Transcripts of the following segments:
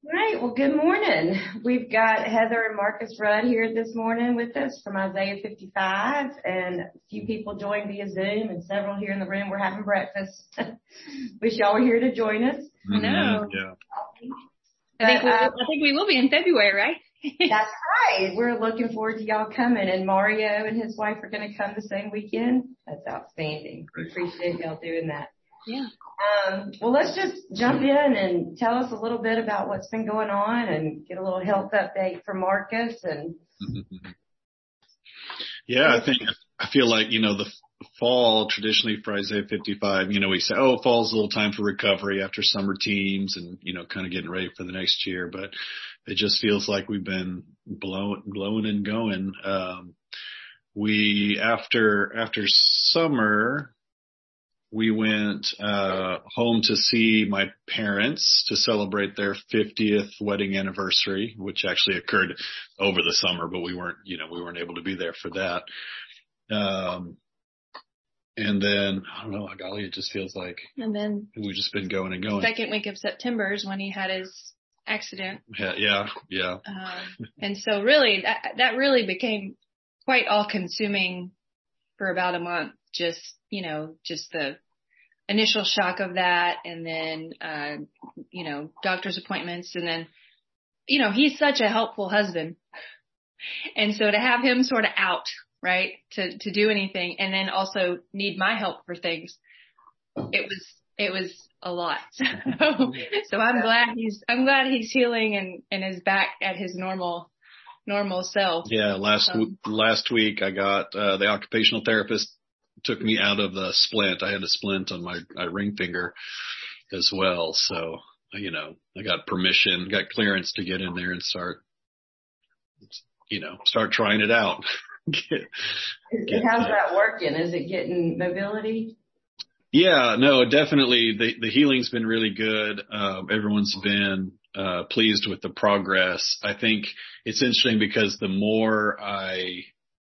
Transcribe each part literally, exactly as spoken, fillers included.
Right. Well, good morning. We've got Heather and Marcus Rudd here this morning with us from Isaiah fifty-five, and a few people joined via Zoom and several here in the room. We're having breakfast. Wish y'all were here to join us. I know. Yeah. I think, But, we, uh, I think we will be in February, right? That's right. We're looking forward to y'all coming, and Mario and his wife are going to come the same weekend. That's outstanding. We appreciate y'all doing that. Yeah. Um, well, let's just jump in and tell us a little bit about what's been going on and get a little health update from Marcus. And Yeah, I think, I feel like, you know, the fall traditionally for Isaiah fifty-five, you know, we say, oh, fall's a little time for recovery after summer teams and, you know, kind of getting ready for the next year. But it just feels like we've been blowing, blowing and going. Um, we, after, after summer, we went, uh, home to see my parents to celebrate their fiftieth wedding anniversary, which actually occurred over the summer, but we weren't, you know, we weren't able to be there for that. Um, and then, I don't know, golly, it just feels like And then we've just been going and going. second week of September is when he had his accident. Yeah, yeah, yeah. Um, and so really, that, that really became quite all consuming for about a month. Just, you know, just the initial shock of that. And then, uh, you know, doctor's appointments. And then, you know, he's such a helpful husband. And so to have him sort of out, right, to, to do anything and then also need my help for things, it was, it was a lot. So, so I'm glad he's, I'm glad he's healing and, and is back at his normal, normal self. Yeah. Last, Um, last week I got, uh, the occupational therapist took me out of the splint. I had a splint on my, my ring finger as well. So, you know, I got permission, got clearance to get in there and start, you know, start trying it out. get, get, how's that working? Is it getting mobility? Yeah, no, definitely. The, the healing's been really good. Um, everyone's been, uh, pleased with the progress. I think it's interesting because the more I,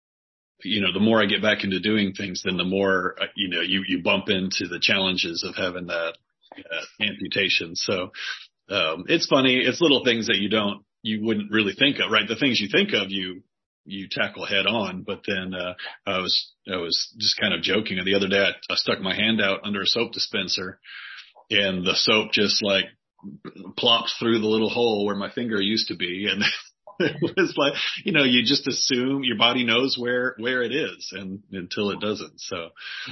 you know, the more I get back into doing things, then the more, uh, you know, you, you bump into the challenges of having that uh, amputation. So, um, it's funny. It's little things that you don't, you wouldn't really think of, right? The things you think of, you, you tackle head on. But then, uh, I was, I was just kind of joking. And the other day I, I stuck my hand out under a soap dispenser and the soap just like plopped through the little hole where my finger used to be. And it was like, you know, you just assume your body knows where, where it is and until it doesn't. So,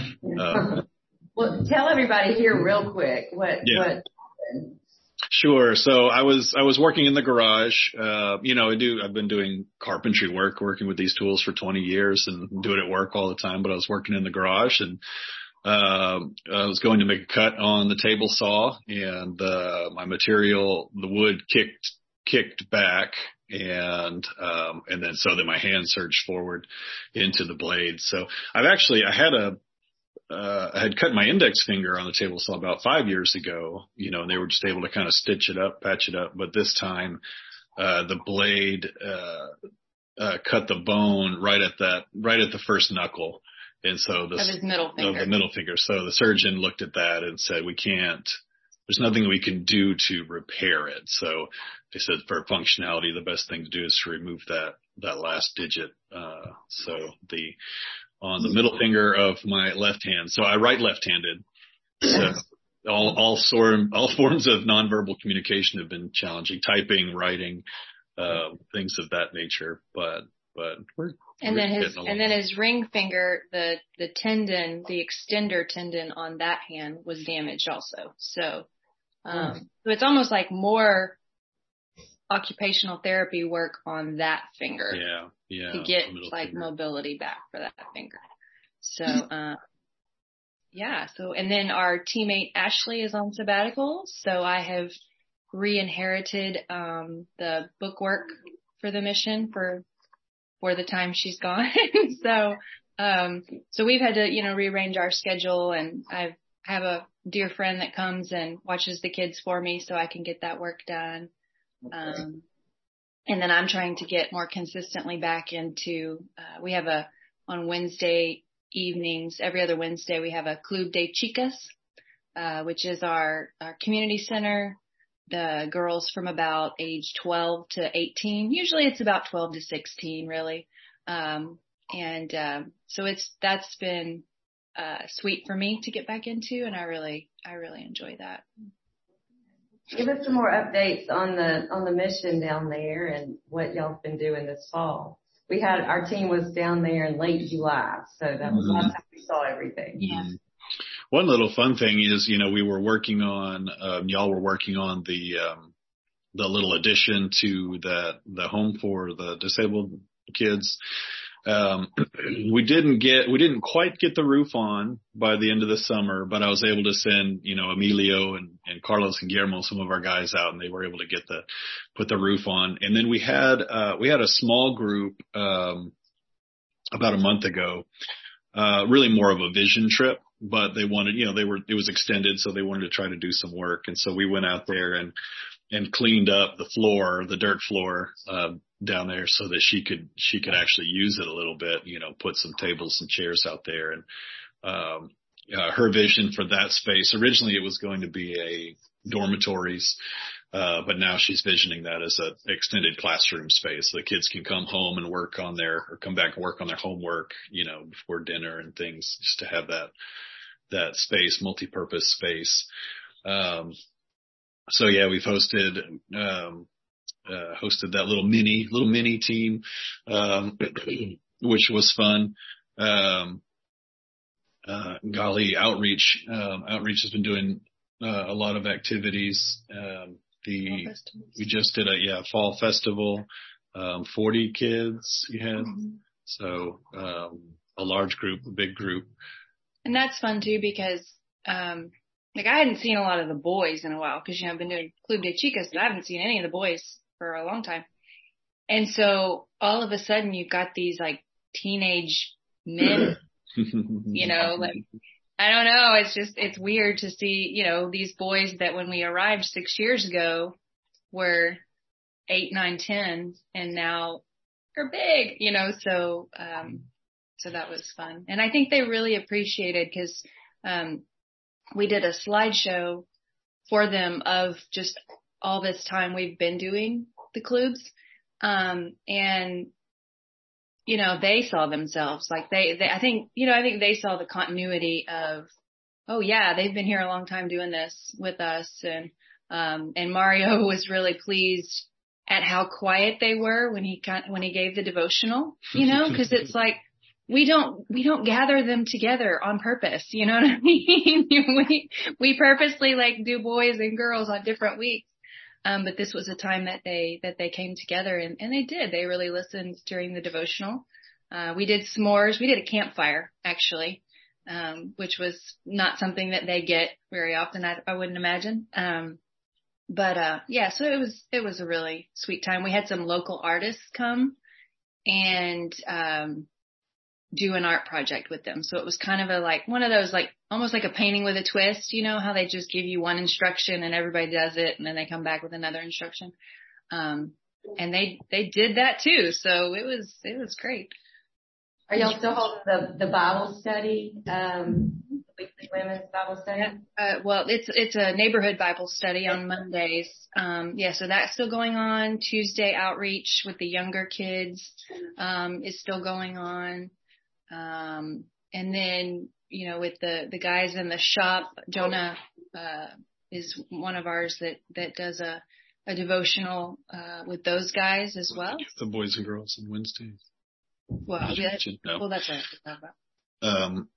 uh, well, tell everybody here real quick what, yeah. what happened. Sure. So I was, I was working in the garage. Uh, you know, I do, I've been doing carpentry work, working with these tools for twenty years and do it at work all the time, but I was working in the garage and, uh, I was going to make a cut on the table saw and, uh, my material, the wood kicked, kicked back and, um, and then so then my hand surged forward into the blade. So I've actually, I had a, Uh, I had cut my index finger on the table saw about five years ago, you know, and they were just able to kind of stitch it up, patch it up. But this time, uh, the blade, uh, uh, cut the bone right at that, right at the first knuckle. And so the, of his middle finger. Of the middle finger. So the surgeon looked at that and said, we can't, there's nothing we can do to repair it. So they said for functionality, the best thing to do is to remove that, that last digit. Uh, so the, on the middle finger of my left hand. So I write left-handed. So all, all sort, all forms of nonverbal communication have been challenging, typing, writing, uh, things of that nature. But, but we're, and we're then his, getting along. and then his ring finger, the, the tendon, the extender tendon on that hand was damaged also. So, um, mm. so it's almost like more occupational therapy work on that finger. Yeah. Yeah. To get like finger. mobility back for that finger. So, uh, yeah. So, and then our teammate Ashley is on sabbatical. So I have re-inherited, um, the bookwork for the mission for, for the time she's gone. so, um, so we've had to, you know, rearrange our schedule and I have a dear friend that comes and watches the kids for me so I can get that work done. Um, And then I'm trying to get more consistently back into, uh, we have a, on Wednesday evenings, every other Wednesday, we have a Club de Chicas, uh, which is our, our community center, the girls from about age twelve to eighteen. Usually it's about twelve to sixteen, really. Um, and, um, so it's, that's been, uh, sweet for me to get back into. And I really, I really enjoy that. Give us some more updates on the, on the mission down there and what y'all been doing this fall. We had, our team was down there in late July. So that was the last time we saw everything. Yeah. One little fun thing is, you know, we were working on, um, y'all were working on the, um, the little addition to that, the home for the disabled kids. Um, we didn't get, we didn't quite get the roof on by the end of the summer, but I was able to send, you know, Emilio and, and Carlos and Guillermo, some of our guys out, and they were able to get the, put the roof on. And then we had, uh, we had a small group, um, about a month ago, uh, really more of a vision trip, but they wanted, you know, they were, it was extended, so they wanted to try to do some work. And so we went out there and, and cleaned up the floor, the dirt floor, uh, down there so that she could, she could actually use it a little bit, you know, put some tables and chairs out there. And, um, uh, her vision for that space, originally it was going to be a dormitories, uh, but now she's visioning that as an extended classroom space. The kids can come home and work on their, or come back and work on their homework, you know, before dinner and things, just to have that, that space, multi-purpose space. Um, so yeah, we've hosted, um, uh, hosted that little mini, little mini team, um, which was fun. Um, uh, golly, outreach, um, outreach has been doing, uh, a lot of activities. Um, the, we just did a, yeah, fall festival, um, forty kids you had. Mm-hmm. So, um, a large group, a big group. And that's fun too, because, um, like I hadn't seen a lot of the boys in a while because, you know, I've been doing Club de Chicas, but I haven't seen any of the boys for a long time. And so all of a sudden you've got these like teenage men, you know, like, I don't know. It's just, it's weird to see, you know, these boys that when we arrived six years ago were eight, nine, ten, and now they're big, you know, so, um, so that was fun. And I think they really appreciated because, um, we did a slideshow for them of just all this time we've been doing the clubs. Um, and, you know, they saw themselves like they, they, I think, you know, I think they saw the continuity of, oh yeah, they've been here a long time doing this with us. And, um, and Mario was really pleased at how quiet they were when he got, when he gave the devotional, you know, cause it's like, we don't, we don't gather them together on purpose. You know what I mean? we, we purposely like do boys and girls on different weeks. Um, but this was a time that they, that they came together and, and they did, they really listened during the devotional. Uh, we did s'mores. We did a campfire actually, um, which was not something that they get very often. I, I wouldn't imagine. Um, but, uh, yeah, so it was, it was a really sweet time. We had some local artists come and, um, do an art project with them. So it was kind of a, like one of those, like almost like a painting with a twist, you know, how they just give you one instruction and everybody does it. And then they come back with another instruction. Um, and they, they did that too. So it was, it was great. Are y'all still holding the, the Bible study, um, the weekly women's Bible study? Uh, well, it's, it's a neighborhood Bible study on Mondays. Um, yeah, so that's still going on. Tuesday outreach with the younger kids, um, is still going on. Um, and then, you know, with the, the guys in the shop, Jonah, uh, is one of ours that, that does a, a devotional, uh, with those guys as well. The boys and girls on Wednesdays. Well, yeah, no. well, that's what I have to talk about. Um,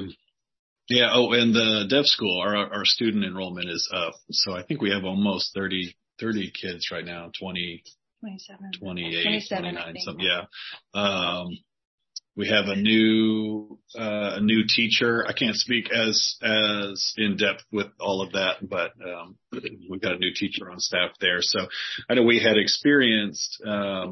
yeah. Oh, and the deaf school, our, our student enrollment is up. So I think we have almost thirty, thirty kids right now, twenty, twenty-seven, twenty-eight, twenty-seven, twenty-nine, something. Yeah. Um, We have a new, uh, a new teacher. I can't speak as, as in depth with all of that, but, um, we've got a new teacher on staff there. So I know we had experienced, um,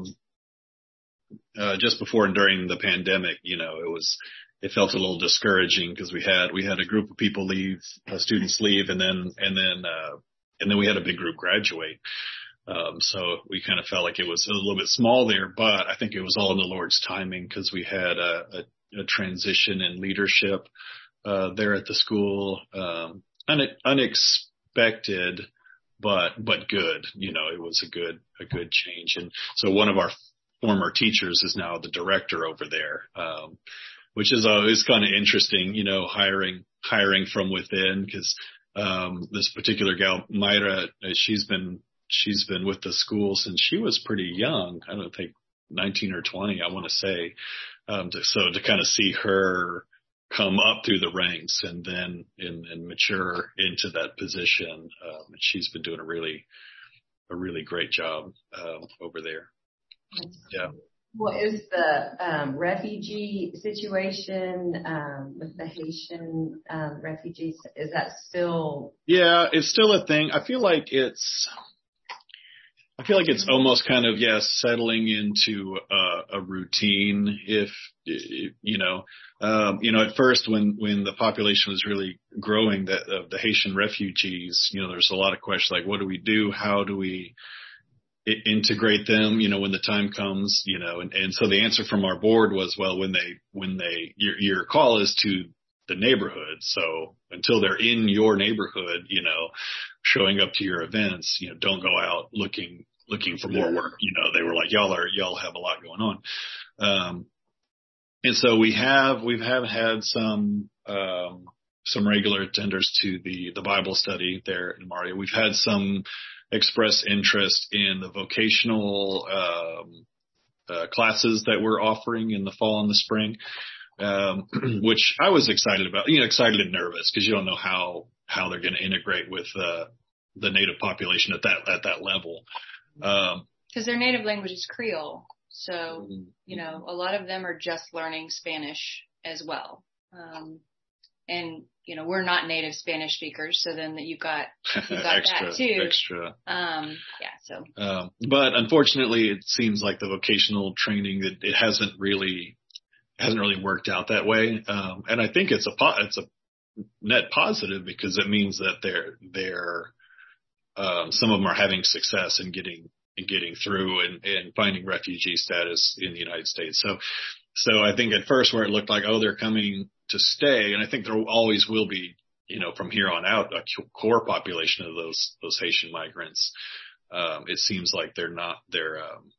uh, just before and during the pandemic, you know, it was, it felt a little discouraging because we had, we had a group of people leave, uh, students leave, and then, and then, uh, and then we had a big group graduate. Um, so we kind of felt like it was a little bit small there, but I think it was all in the Lord's timing because we had a, a, a transition in leadership, uh, there at the school, um, un- unexpected, but, but good, you know, it was a good, a good change. And so one of our former teachers is now the director over there, um, which is always kind of interesting, you know, hiring, hiring from within, because, um, this particular gal, Myra, she's been, she's been with the school since she was pretty young. I don't think nineteen or twenty, I want to say. Um, to, so to kind of see her come up through the ranks and then and, and mature into that position, um, and she's been doing a really, a really great job, uh, over there. Yeah. What is the um, refugee situation um, with the Haitian um, refugees? Is that still? Yeah, it's still a thing. I feel like it's, I feel like it's almost kind of, yes, settling into a, a routine. If, if you know, um, you know, at first when, when the population was really growing, that of the Haitian refugees, you know, there's a lot of questions like, what do we do? How do we integrate them, you know, when the time comes, you know, and, and so the answer from our board was, well, when they, when they, your, your call is to the neighborhood. So until they're in your neighborhood, you know, showing up to your events, you know, don't go out looking, looking for more work. You know, they were like, y'all are, y'all have a lot going on. Um, and so we have, we've have had some, um, some regular attenders to the, the Bible study there in Mario. We've had some express interest in the vocational, um, uh, classes that we're offering in the fall and the spring. Um, which I was excited about, you know, excited and nervous because you don't know how, how they're going to integrate with, uh, the native population at that, at that level. Um, cause their native language is Creole. So, you know, a lot of them are just learning Spanish as well. Um, and, you know, we're not native Spanish speakers. So then that you've got, you've got extra, that too. Extra. Um, yeah. So, um, but unfortunately it seems like the vocational training that it hasn't really, hasn't really worked out that way. Um, and I think it's a, po- it's a net positive because it means that they're, they're, um, some of them are having success in getting, in getting through and, and finding refugee status in the United States. So, so I think at first where it looked like, oh, they're coming to stay. And I think there always will be, you know, from here on out, a core population of those, those Haitian migrants. Um, it seems like they're not, they're, um,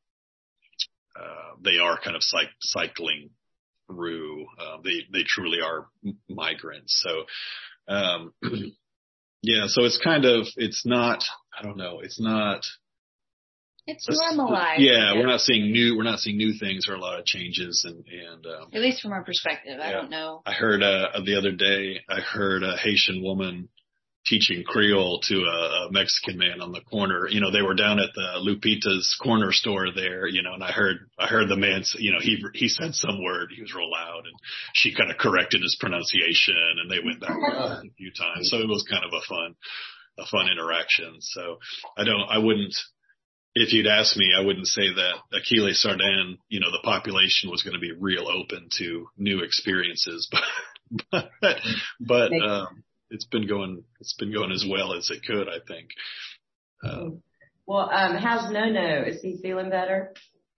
uh, they are kind of cy- cycling through, uh, they, they truly are migrants. So, um, yeah, so it's kind of, it's not, I don't know, it's not. It's normalized. Yeah, we're not seeing new, we're not seeing new things or a lot of changes and, and, um. At least from our perspective, I yeah. don't know. I heard, uh, the other day, I heard a Haitian woman teaching Creole to a, a Mexican man on the corner. You know, they were down at the Lupita's corner store there, you know, and I heard, I heard the man, you know, he, he said some word, he was real loud and she kind of corrected his pronunciation and they went back a few times. So it was kind of a fun, a fun interaction. So I don't, I wouldn't, if you'd asked me, I wouldn't say that Achille Sardin, you know, the population was going to be real open to new experiences, but, but, but, um, it's been going, it's been going as well as it could, I think. Um, well, um, how's No-No? Is he feeling better?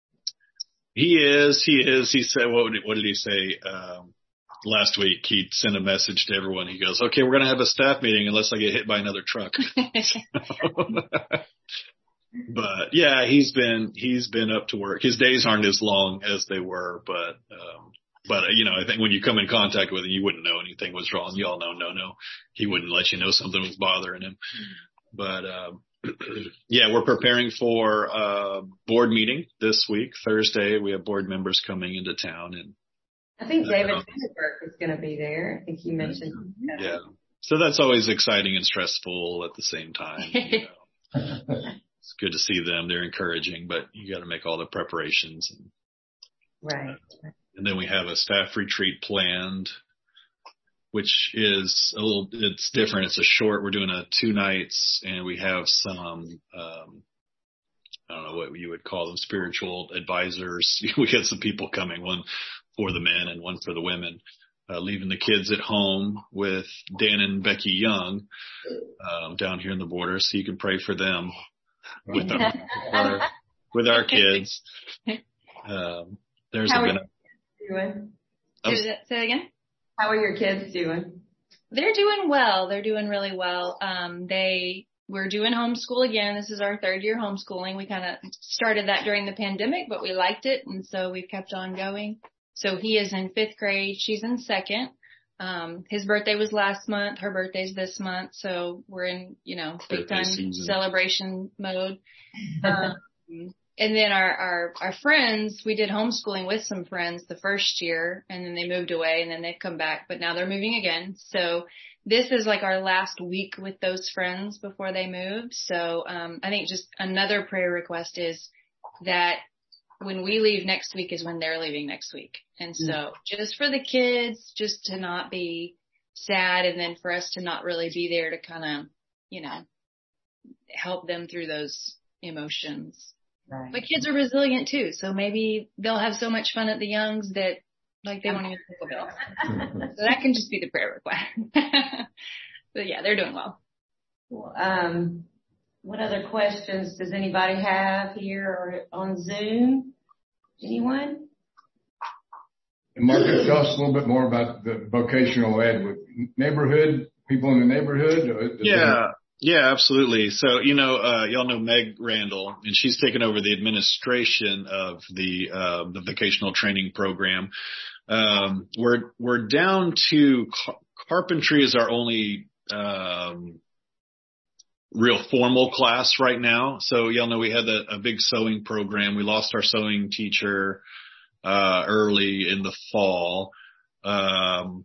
He is, he is. He said, what, what did he say? Um, last week he sent a message to everyone. He goes, okay, we're going to have a staff meeting unless I get hit by another truck. But yeah, he's been, he's been up to work. His days aren't as long as they were, but, um, But, uh, you know, I think when you come in contact with him, you wouldn't know anything was wrong. You all know, no, no, he wouldn't let you know something was bothering him. But, um, yeah, we're preparing for a board meeting this week, Thursday. We have board members coming into town and. I think David Vandenberg is going to be there. I think you mentioned. Yeah. So that's always exciting and stressful at the same time. You know. It's good to see them. They're encouraging, but you got to make all the preparations. And, right. And then we have a staff retreat planned, which is a little, it's different. It's a short, we're doing a two nights and we have some, um, I don't know what you would call them, spiritual advisors. We had some people coming, one for the men and one for the women, uh, leaving the kids at home with Dan and Becky Young, um, down here in the border. So you can pray for them with our, our with our kids. Um, there's How a, are you doing? Um, Say that again? How are your kids doing? They're doing well. They're doing really well. Um, they we're doing homeschool again. This is our third year homeschooling. We kind of started that during the pandemic, but we liked it. And so we've kept on going. So he is in fifth grade. She's in second. Um, his birthday was last month. Her birthday's this month. So we're in, you know, big time celebration mode. Um, and then our, our, our friends, we did homeschooling with some friends the first year, and then they moved away, and then they've come back, but now they're moving again. So this is like our last week with those friends before they move. So, um, I think just another prayer request is that when we leave next week is when they're leaving next week. And so just for the kids, just to not be sad, and then for us to not really be there to kind of, you know, help them through those emotions. Right. But kids are resilient too. So maybe they'll have so much fun at the Youngs that like they won't even think about it. So that can just be the prayer request. But yeah, they're doing well. Well, um, what other questions does anybody have here or on Zoom? Anyone? And Marcus, tell us a little bit more about the vocational ed with neighborhood, people in the neighborhood. Yeah, yeah, absolutely. So, you know, uh, y'all know Meg Randall, and she's taken over the administration of the, uh, the vocational training program. Um, we're, we're down to car- carpentry is our only, um, real formal class right now. So y'all know we had a, a big sewing program. We lost our sewing teacher, uh, early in the fall. Um,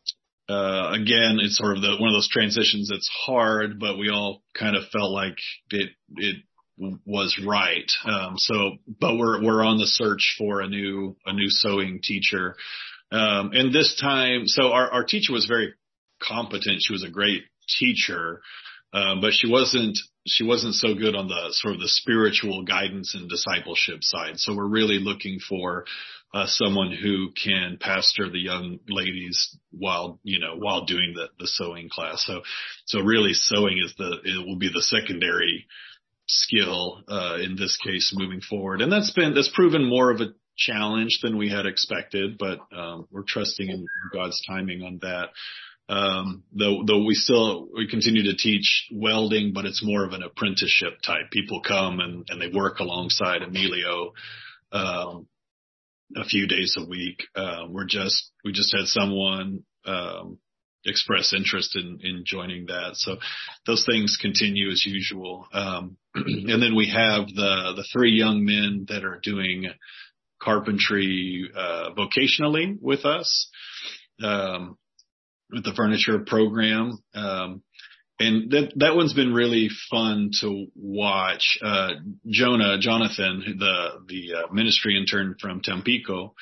uh, again, it's sort of the, one of those transitions that's hard, but we all kind of felt like it, it was right. Um, so, but we're, we're on the search for a new, a new sewing teacher. Um, and this time, so our, our teacher was very competent. She was a great teacher. Um, but she wasn't, she wasn't so good on the sort of the spiritual guidance and discipleship side. So we're really looking for, uh, someone who can pastor the young ladies while, you know, while doing the, the sewing class. So, so really sewing is the, it will be the secondary skill, uh, in this case moving forward. And that's been, that's proven more of a challenge than we had expected, but, um, we're trusting in God's timing on that. Um, though, though we still, we continue to teach welding, but it's more of an apprenticeship type. People come and, and they work alongside Emilio, um, a few days a week. Uh, we're just, we just had someone, um, express interest in, in joining that. So those things continue as usual. Um, and then we have the, the three young men that are doing carpentry, uh, vocationally with us. Um, with the furniture program. Um, and that, that one's been really fun to watch. Uh, Jonah, Jonathan, the, the uh, ministry intern from Tampico,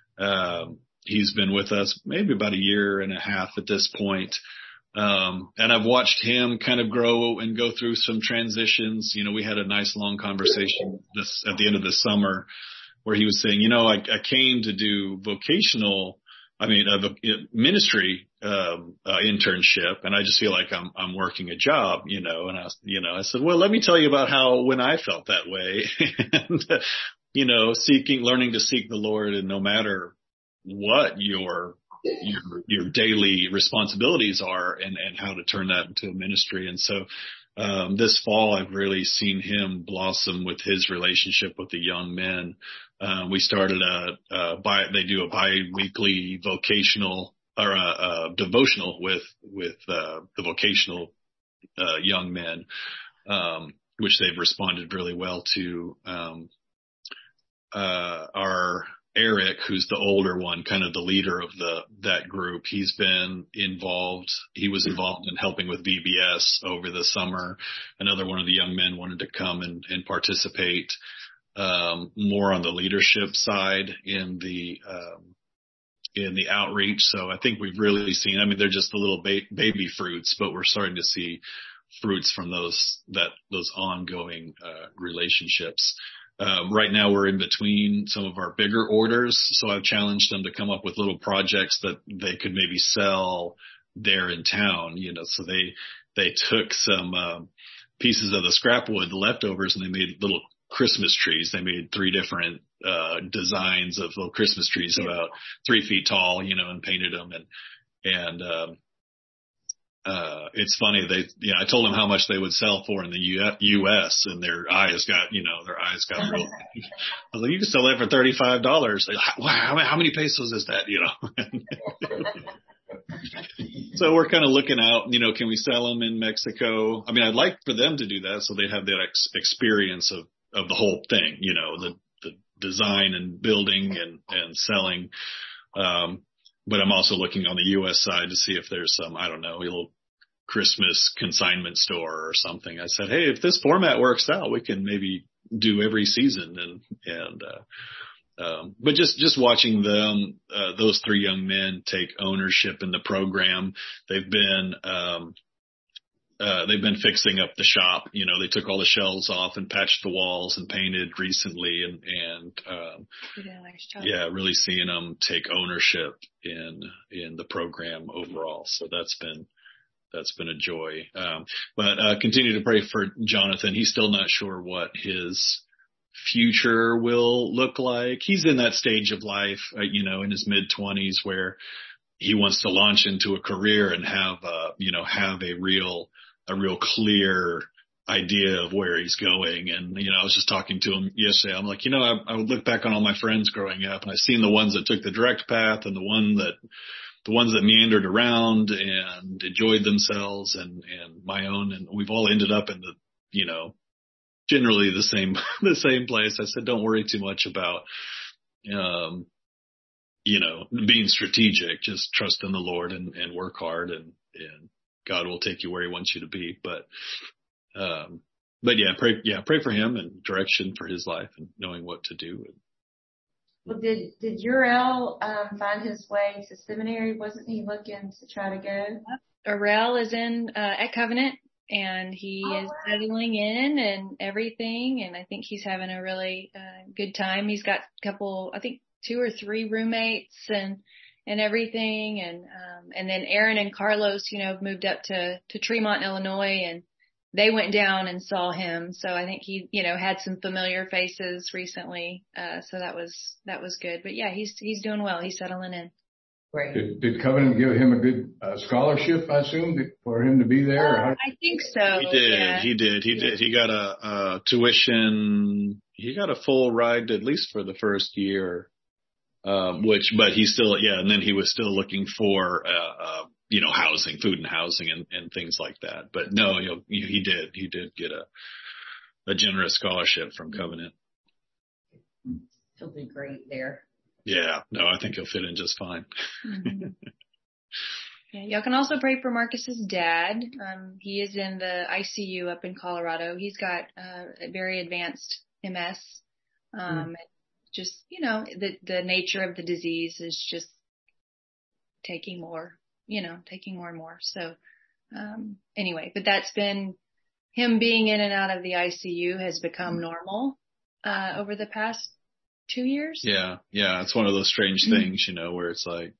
um, he's been with us maybe about a year and a half at this point. Um, and I've watched him kind of grow and go through some transitions. You know, we had a nice long conversation this at the end of the summer where he was saying, you know, I, I came to do vocational I mean, a ministry, um, uh, internship, and I just feel like I'm, I'm working a job, you know, and I, you know, I said, well, let me tell you about how, when I felt that way and, uh, you know, seeking, learning to seek the Lord, and no matter what your, your, your daily responsibilities are, and, and how to turn that into a ministry. And so, um, this fall, I've really seen him blossom with his relationship with the young men. Uh, we started a, a bi, they do a bi-weekly vocational or a, a devotional with, with, uh, the vocational, uh, young men, um, which they've responded really well to. Um, uh, our Eric, who's the older one, kind of the leader of the, that group, he's been involved. He was involved in helping with V B S over the summer. Another one of the young men wanted to come and, and participate, um, more on the leadership side in the, um, in the outreach. So I think we've really seen, I mean, they're just the little ba- baby fruits, but we're starting to see fruits from those, that, those ongoing, uh, relationships. Um, right now we're in between some of our bigger orders. So I've challenged them to come up with little projects that they could maybe sell there in town, you know, so they, they took some, um, pieces of the scrap wood, the leftovers, and they made little Christmas trees. They made three different, uh, designs of little Christmas trees about three feet tall, you know, and painted them. And, and, um, uh, it's funny. They, you know, I told them how much they would sell for in the U S and their eyes got, you know, their eyes got real. I was like, you can sell that for thirty-five dollars. Like, wow, how many pesos is that? You know? So we're kind of looking out, you know, can we sell them in Mexico? I mean, I'd like for them to do that so they have that ex- experience of, of the whole thing, you know, the, the design and building and, and selling. Um, but I'm also looking on the U S side to see if there's some, I don't know, a little Christmas consignment store or something. I said, hey, if this format works out, we can maybe do every season. And, and, uh, Um, but just, just watching them, uh, those three young men take ownership in the program. They've been, um, uh, they've been fixing up the shop. You know, they took all the shelves off and patched the walls and painted recently and, and, um, Yeah, nice job. yeah, really seeing them take ownership in, in the program overall. So that's been, that's been a joy. Um, but, uh, continue to pray for Jonathan. He's still not sure what his future will look like. He's in that stage of life, uh, you know, in his mid twenties where he wants to launch into a career and have, uh, you know, have a real, a real clear idea of where he's going. And, you know, I was just talking to him yesterday. I'm like, you know, I, I would look back on all my friends growing up and I've seen the ones that took the direct path and the one that, the ones that meandered around and enjoyed themselves and, and my own. And we've all ended up in the, you know, generally the same, the same place. I said, don't worry too much about, um, you know, being strategic, just trust in the Lord and, and work hard and, and God will take you where he wants you to be. But, um, but yeah, pray, yeah, pray for him and direction for his life and knowing what to do. Well, did, did Uriel, um, find his way to seminary? Wasn't he looking to try to go? Uriel is in, uh, at Covenant. And he oh, is wow. settling in and everything. And I think he's having a really uh, good time. He's got a couple, I think two or three roommates and, and everything. And, um, and then Aaron and Carlos, you know, moved up to, to Tremont, Illinois, and they went down and saw him. So I think he, you know, had some familiar faces recently. Uh, so that was, that was good. But yeah, he's, he's doing well. He's settling in. Great. Did, did Covenant give him a good uh, scholarship, I assume, for him to be there? Uh, I think so. He did. Yeah. He did. He did. He got a, a tuition. He got a full ride at least for the first year, um, which, but he still, yeah. And then he was still looking for, uh, uh you know, housing, food and housing and, and things like that. But no, you know, he did. He did get a, a generous scholarship from Covenant. He'll do great there. Yeah, no, I think he'll fit in just fine. Mm-hmm. Yeah, y'all can also pray for Marcus's dad. Um, he is in the I C U up in Colorado. He's got uh, a very advanced M S. Um, mm. Just, you know, the the nature of the disease is just taking more, you know, taking more and more. So um, anyway, but that's been him being in and out of the I C U has become normal uh, over the past two years. Yeah. Yeah. It's one of those strange things, you know, where it's like,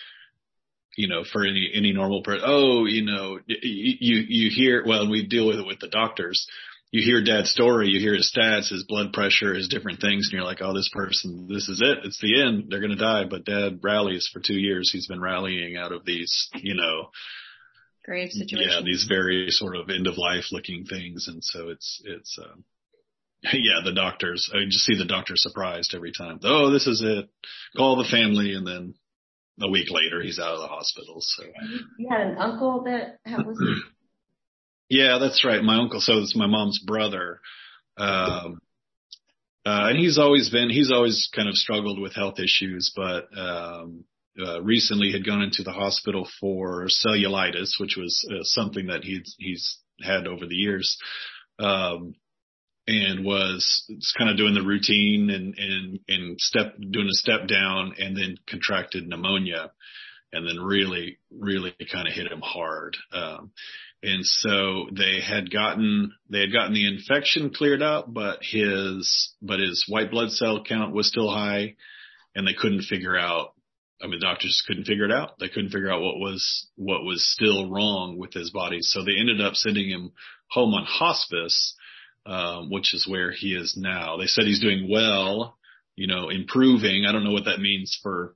you know, for any, any normal person, oh, you know, you, you, you hear, well, we deal with it with the doctors. You hear dad's story, you hear his stats, his blood pressure, his different things. And you're like, oh, this person, this is it. It's the end. They're going to die. But dad rallies for two years. He's been rallying out of these, you know, grave situations. Yeah. These very sort of end of life looking things. And so it's, it's, um, yeah, the doctors, I just see the doctor surprised every time. Oh, this is it. Call the family. And then a week later, he's out of the hospital. So you had an uncle that was. Yeah, that's right. My uncle. So it's my mom's brother. Um, uh, and he's always been, he's always kind of struggled with health issues, but, um, uh, recently had gone into the hospital for cellulitis, which was uh, something that he's, he's had over the years. Um, and was kind of doing the routine and, and, and step, doing a step down and then contracted pneumonia and then really, really kind of hit him hard. Um, and so they had gotten, they had gotten the infection cleared out, but his, but his white blood cell count was still high and they couldn't figure out, I mean, the doctors couldn't figure it out. They couldn't figure out what was, what was still wrong with his body. So they ended up sending him home on hospice. Um, which is where he is now. They said he's doing well, you know, improving. I don't know what that means for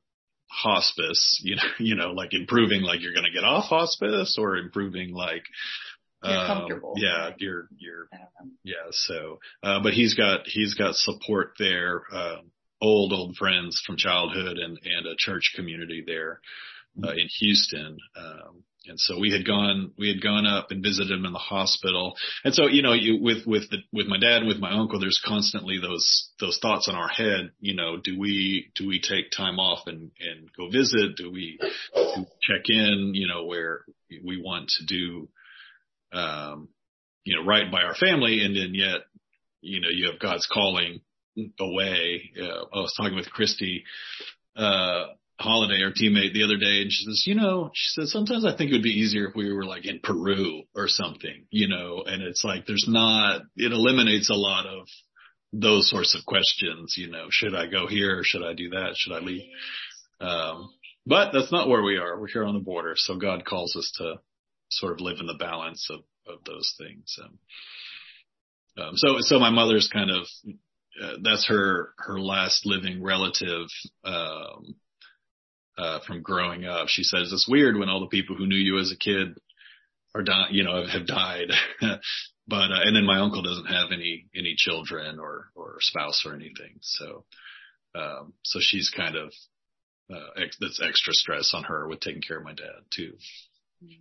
hospice, you know, you know, like improving, like you're going to get off hospice, or improving like, You're um, comfortable. yeah, right? you're, you're, I don't know. yeah. So, uh, but he's got, he's got support there, uh, old, old friends from childhood and, and a church community there, uh, in Houston. Um, and so we had gone, we had gone up and visited him in the hospital. And so, you know, you, with, with the, with my dad and with my uncle, there's constantly those, those thoughts in our head, you know, do we, do we take time off and, and go visit? Do we, do we check in, you know, where we want to do, um, you know, right by our family. And then yet, you know, you have God's calling away. Uh, I was talking with Christy, uh, Holiday, our teammate, the other day, and she says, you know, she says, sometimes I think it would be easier if we were like in Peru or something, you know, and it's like, there's not, it eliminates a lot of those sorts of questions, you know, should I go here? Or should I do that? Should I leave? Um, but that's not where we are. We're here on the border. So God calls us to sort of live in the balance of, of those things. Um, um, so, so my mother's kind of, uh, that's her, her last living relative, um, Uh, from growing up. She says it's weird when all the people who knew you as a kid are dying, you know, have died. But, uh, and then my uncle doesn't have any, any children or, or spouse or anything. So, um, so she's kind of, uh, ex- that's extra stress on her with taking care of my dad too. Does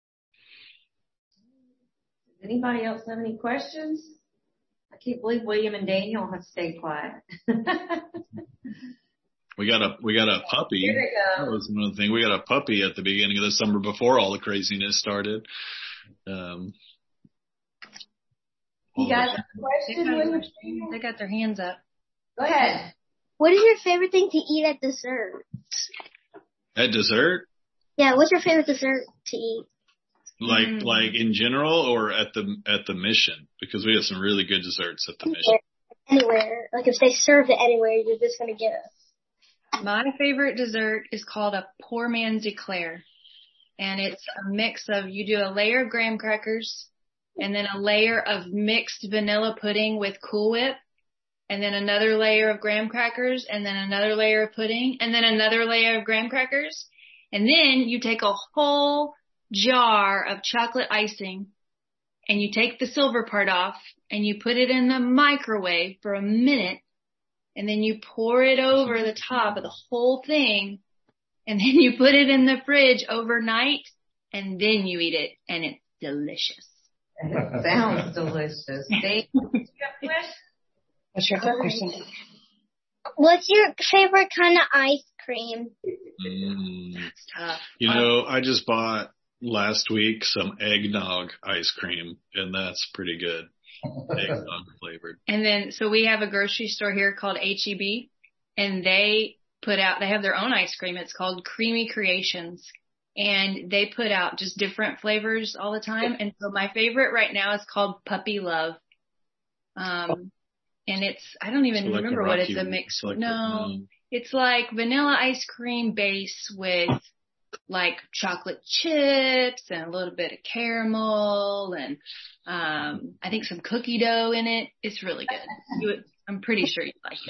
anybody else have any questions? I can't believe William and Daniel have stayed quiet. We got a, we got a puppy. Here we go. That was another thing. We got a puppy at the beginning of the summer before all the craziness started. Um, You got a They question, got, William? they got their hands up. Go ahead. What is your favorite thing to eat at dessert? at dessert, Yeah, what's your favorite dessert to eat? like, Mm. like in general or at the, at the mission, because we have some really good desserts at the mission. Anywhere. Like if they serve it anywhere, you're just gonna get it. My favorite dessert is called a poor man's eclair. And it's a mix of, you do a layer of graham crackers and then a layer of mixed vanilla pudding with Cool Whip, and then another layer of graham crackers, and then another layer of pudding, and then another layer of graham crackers. And then you take a whole jar of chocolate icing and you take the silver part off and you put it in the microwave for a minute. And then you pour it over the top of the whole thing. And then you put it in the fridge overnight. And then you eat it. And it's delicious. It sounds delicious. Dave, you have a question? What's your question? What's your favorite kind of ice cream? Mm. It's tough. You know, I just bought last week some eggnog ice cream, and that's pretty good. Eggnog flavored. And then, so we have a grocery store here called H E B, and they put out, they have their own ice cream. It's called Creamy Creations, and they put out just different flavors all the time. And so my favorite right now is called Puppy Love. Um, and it's, I don't even So like a remember what Rocky- it's a mix. it's like no, a- no. it's like vanilla ice cream base with like chocolate chips and a little bit of caramel and um I think some cookie dough in it. It's really good. You would, I'm pretty sure you'd like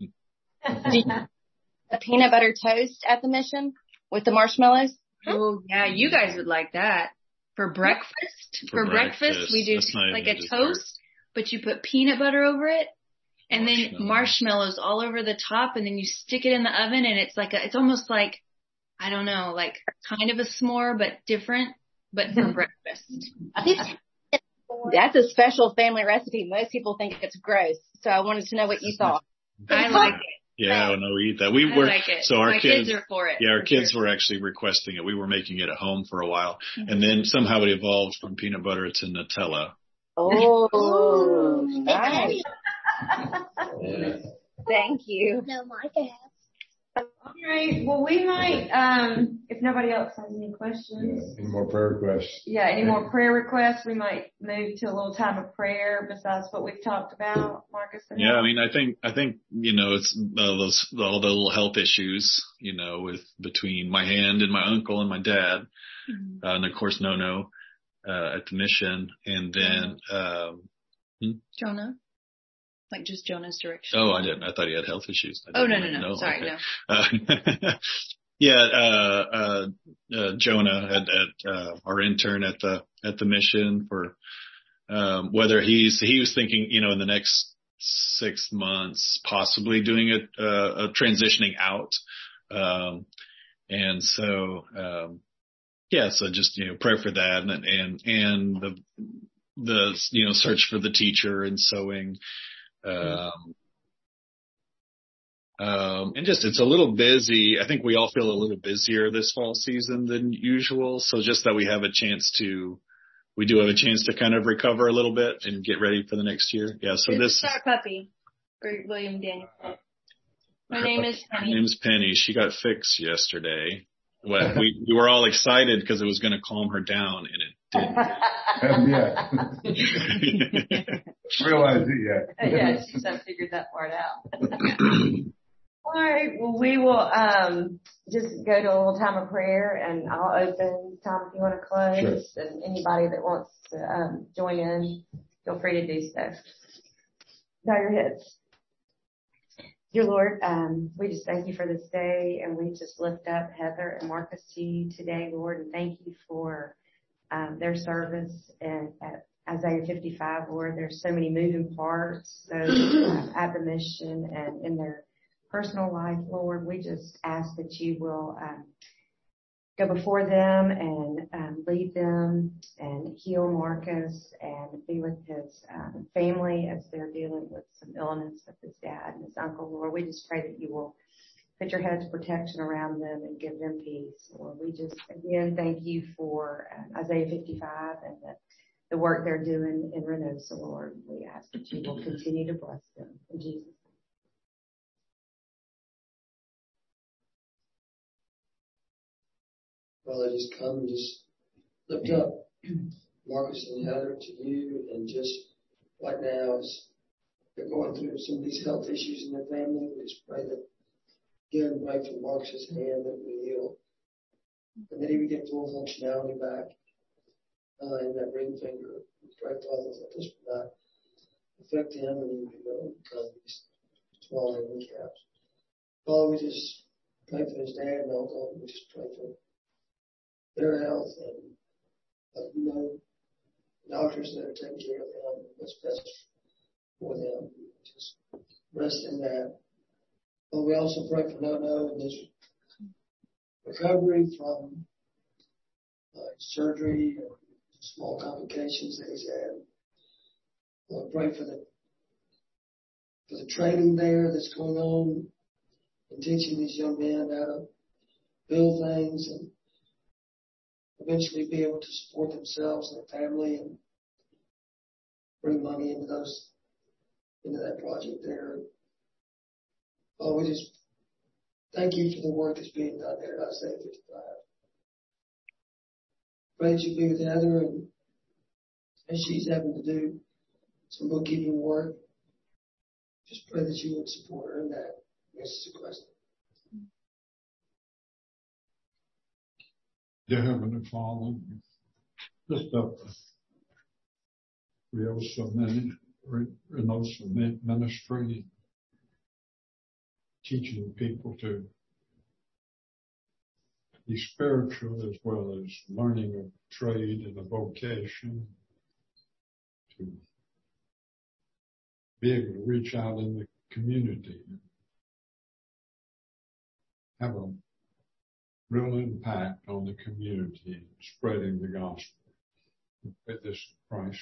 it. A peanut butter toast at the mission with the marshmallows. Oh yeah, you guys would like that. For breakfast, for, For breakfast, breakfast. we do That's not like even a dessert. toast, but you put peanut butter over it and then Marshmallows. marshmallows all over the top, and then you stick it in the oven, and it's like a, it's almost like, I don't know, like kind of a s'more, but different, but for breakfast. That's a special family recipe. Most people think it's gross. So I wanted to know what you thought. I like it. Yeah, no, we eat that. We I were, like it. so our My kids, kids are for it. yeah, our for kids sure. were actually requesting it. We were making it at home for a while, Mhm. and then somehow it evolved from peanut butter to Nutella. Oh, nice. Thank you. No, Micah has. All right. Well, we might, um, if nobody else has any Yeah, questions. any more prayer requests? Yeah, any more prayer requests? We might move to a little time of prayer besides what we've talked about, Marcus. and Yeah, I mean, I think, I think, you know, it's all those, all the little health issues, you know, with between my hand and my uncle and my dad, Mhm. uh, and of course, Nono, uh, at the mission. And then, um, Jonah? Like just Jonah's direction. oh, I didn't, I thought he had health issues. I Oh, didn't no, no, even no. know. Sorry, Okay. no. Uh, Yeah, uh, uh, uh, Jonah at, at, uh, our intern at the, at the mission for, um, whether he's, he was thinking, you know, in the next six months, possibly doing a, uh, a transitioning out. Um, and so, um, yeah, so just, you know, pray for that and, and, and the, the, you know, search for the teacher and sewing, um, Um, and just, it's a little busy. I think we all feel a little busier this fall season than usual. So just that we have a chance to, we do have a chance to kind of recover a little bit and get ready for the next year. Yeah. So Who's this, the star puppy for William Daniel. My name is her Penny. name's Penny. She got fixed yesterday. Well, we, we were all excited because it was going to calm her down, and it Haven't yet. Realized it yet. Yeah, she just haven't figured that part out. All right. Well, we will um, just go to a little time of prayer, and I'll open. Tom, if you want to close, sure. And anybody that wants to um, join in, feel free to do so. Bow your heads. Dear Lord, um, we just thank you for this day, and we just lift up Heather and Marcus to you today, Lord, and thank you for um, their service and at Isaiah fifty-five, Lord. There's so many moving parts so, uh, at the mission and in their personal life, Lord. We just ask that you will um, go before them and um, lead them and heal Marcus and be with his um, family as they're dealing with some illness with his dad and his uncle, Lord. We just pray that you will put your hedge of protection around them and give them peace, Lord. We just, again, thank you for um, Isaiah fifty-five and the, the work they're doing in Reynosa, Lord. We ask that you will continue to bless them. In Jesus' name. Father, just come and just lift up Marcus and Heather to you, and just right now as they're going through some of these health issues in their family, we just pray that, again, pray for Marcus's hand that we heal, and that he would get full functionality back uh, in that ring finger. We pray, Father, that this would not affect him and he would overcome these swallowing kneecaps. Father, we just pray for his dad and uncle, and we just pray for their health, and uh, you know, doctors that are taking care of them, what's best for them. Just rest in that. But we also pray for No-No and his recovery from uh, surgery and small complications that he's had. Lord, pray for the for the training there that's going on and teaching these young men how to build things and eventually be able to support themselves and their family and bring money into those, into that project there. Oh, we just thank you for the work that's being done there at Isaiah fifty-five. Pray that you be with Heather, and as she's having to do some bookkeeping work, just pray that you would support her in that. This is a question. Dear Heavenly Father, lift up Reynosa Ministry, teaching people to be spiritual as well as learning a trade and a vocation, to be able to reach out in the community, have a real impact on the community, spreading the gospel with this Christ.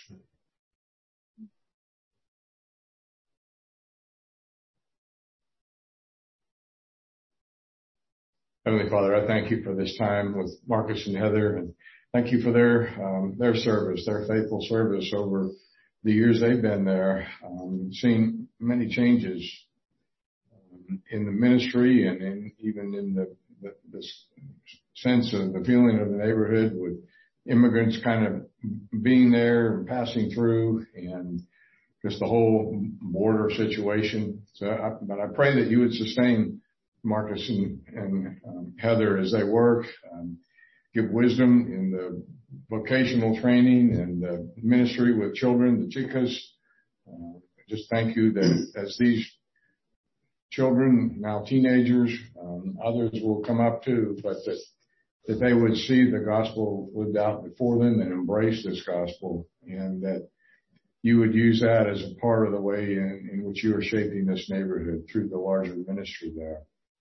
Heavenly Father, I thank you for this time with Marcus and Heather, and thank you for their um, their service, their faithful service over the years they've been there. Um, seen many changes um, in the ministry and in, even in the The, this sense of the feeling of the neighborhood with immigrants kind of being there and passing through, and just the whole border situation. So, I, but I pray that you would sustain Marcus and, and um, Heather as they work, um, give wisdom in the vocational training and the ministry with children, the chicas. Uh, just thank you that as these children, now teenagers, um, others will come up too, but that, that they would see the gospel lived out before them and embrace this gospel, and that you would use that as a part of the way in, in which you are shaping this neighborhood through the larger ministry there.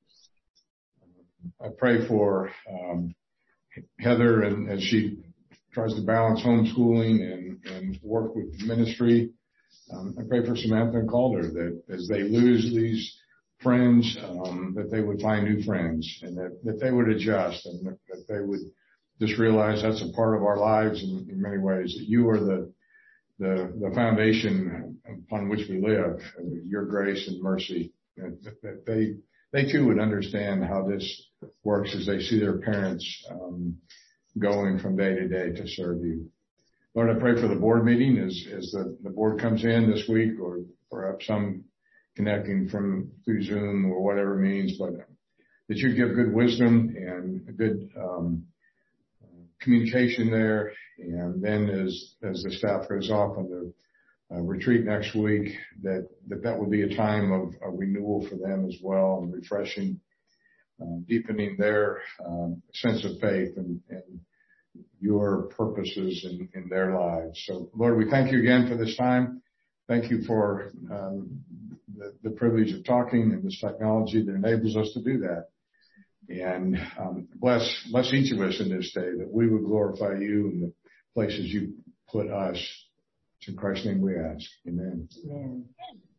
I pray for um, Heather, and as she tries to balance homeschooling and, and work with ministry. Um, I pray for Samantha and Calder that as they lose these friends, um, that they would find new friends, and that, that they would adjust, and that, that they would just realize that's a part of our lives in, in many ways, that you are the, the, the foundation upon which we live, your grace and mercy, that, that they, they too would understand how this works as they see their parents, um, going from day to day to serve you. Lord, I pray for the board meeting as, as the, the board comes in this week, or perhaps some connecting from through Zoom or whatever means, but that you give good wisdom and a good um, communication there. And then as as the staff goes off on the uh, retreat next week, that, that that would be a time of, of renewal for them as well, and refreshing, uh, deepening their um, sense of faith and, and your purposes in, in their lives. So, Lord, we thank you again for this time. Thank you for um, the, the privilege of talking and this technology that enables us to do that. And um, bless bless each of us in this day, that we would glorify you in the places you put us. It's in Christ's name we ask. Amen. Amen.